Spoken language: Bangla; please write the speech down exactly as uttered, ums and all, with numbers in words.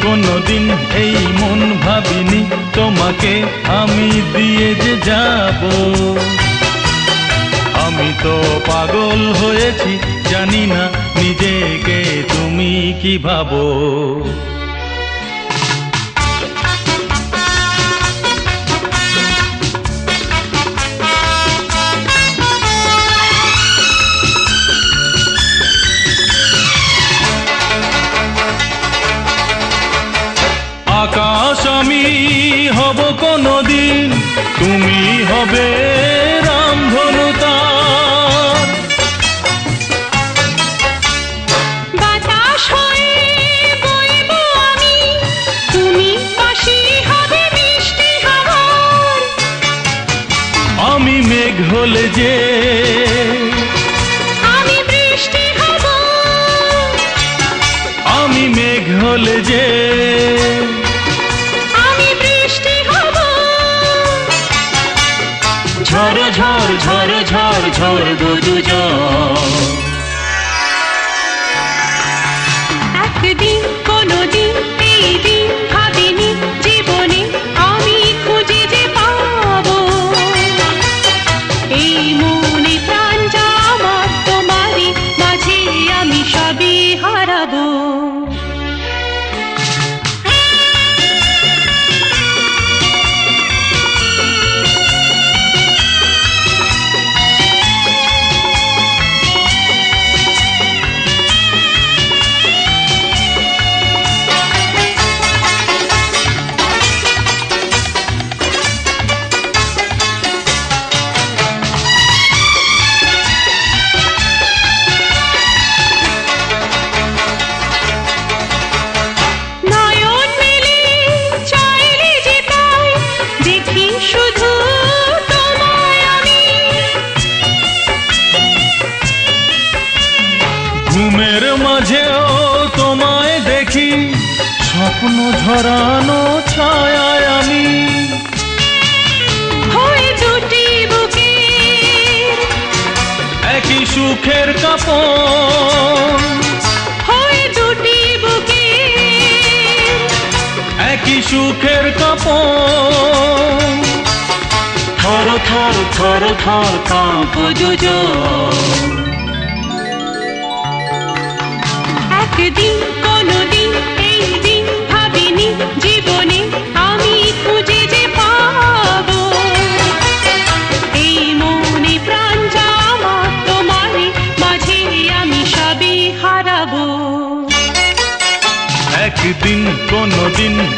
কোনোদিন এই মন ভাবিনি তোমাকে আমি দিয়ে যে যাব। আমি তো পাগল হয়েছি জানি না নিজেকে তুমি কি ভাবো। আকাশ আমি হব কোনদিন, তুমি হবে রামধনু তার। বাতাস হয়ে বইব আমি, তুমি বাঁশি হবে মিষ্টি হাওয়ার। আমি মেঘ হলে যে আমি বৃষ্টি হব, আমি মেঘ হলে যে ঝড় ঝড় ঝড় ঝড় ঝড় দুজন। একদিন কোনদিন এই দিন ভাবিনি জীবনে আমি খুঁজে যে পাবো। এই মনে প্রাণ যা আমার তোমারই মাঝে আমি সবই হারাবো। ঘুমের মাঝেও তোমায় দেখি, স্বপ্ন ঝরানো ছায়ায় আমি। হয়ে দুটি বুকে একই সুখের কাপন, হয়ে দুটি বুকে একই সুখের কাপন। থর থর থর থর কাঁপো দুজন। একদিন কোনদিন এই দিন ভাবিনি জীবনে আমি খুঁজে যে পাবো। এই মনে প্রাণ যা আমার তোমারই মাঝে আমি সবই হারাবো। একদিন কোনদিন